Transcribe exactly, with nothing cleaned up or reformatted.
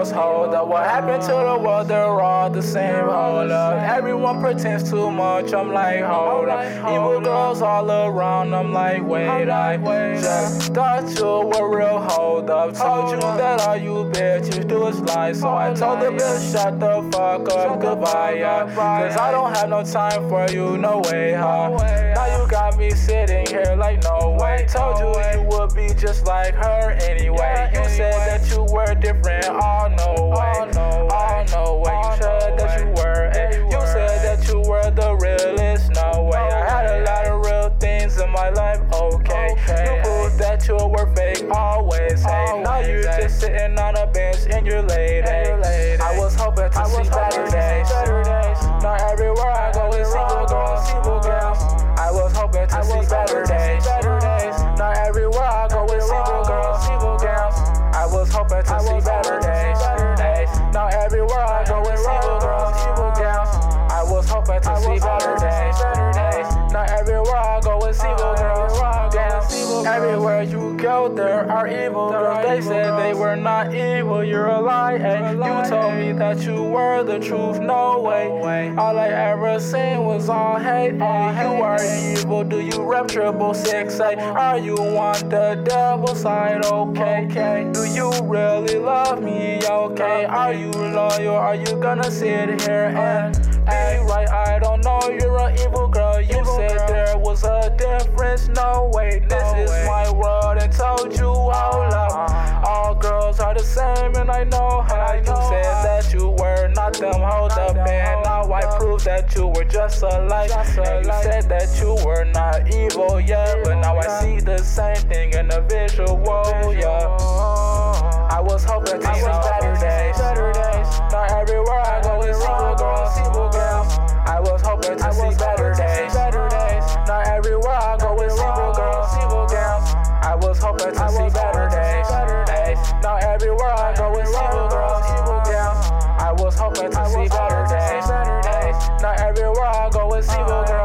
girls. Hold up, what happened to the world? They're all the same. Hold up, everyone pretends too much. I'm like, hold up, evil girls all around. I'm like, wait, I just thought you were real. Hold up, told you that all you bitches do is lie. So I told the bitch, shut the fuck up, goodbye, yeah. Cause I don't have no time for you, no way, huh? Now you got me sitting here like, no way. Told you you would be just like her anyway. You said that you were different, oh no way, oh no way. You said that you were, eh. You said that you were the realest, no way. I had a lot of real things in my life, okay. You proved that you were fake, always, hey. Now you're just sitting on a bench and you're late, hey. I was hoping to see better days. Now everywhere I go is single girls, single girls. I was hoping to see better days. Now everywhere I go is single girls, single girls. I was hoping to see better days. Now everywhere I go is single girls, single girls. I was hoping to see better days. Now everywhere I go is single girls. Everywhere you go, there are evil girls. They said they were not evil, you're a lie. Ay. You told me that you were the truth, no way. All I ever seen was all hate. Ay. You are evil, do you rep triple six? Ay. Are you on the devil side? Okay. Do you really love me? Okay. Are you loyal? Are you gonna sit here and be right? I don't know, you're an evil girl. You said there was a difference, no way. This is my world and told you all love. All girls are the same and I know how. You said that you were not them, hold up, and now I prove that you were just alike. And you said that you were not evil, yeah, but now I see the same thing in the visual, yeah. I was hoping to see better days. Now everywhere I go is single girls, single girls. I was hoping to see better days. Now everywhere I go is single girls, single girls. I was hoping to see better days. Now everywhere I go is single girls, single girls. I was hoping to see better days. Now everywhere I go is single girls.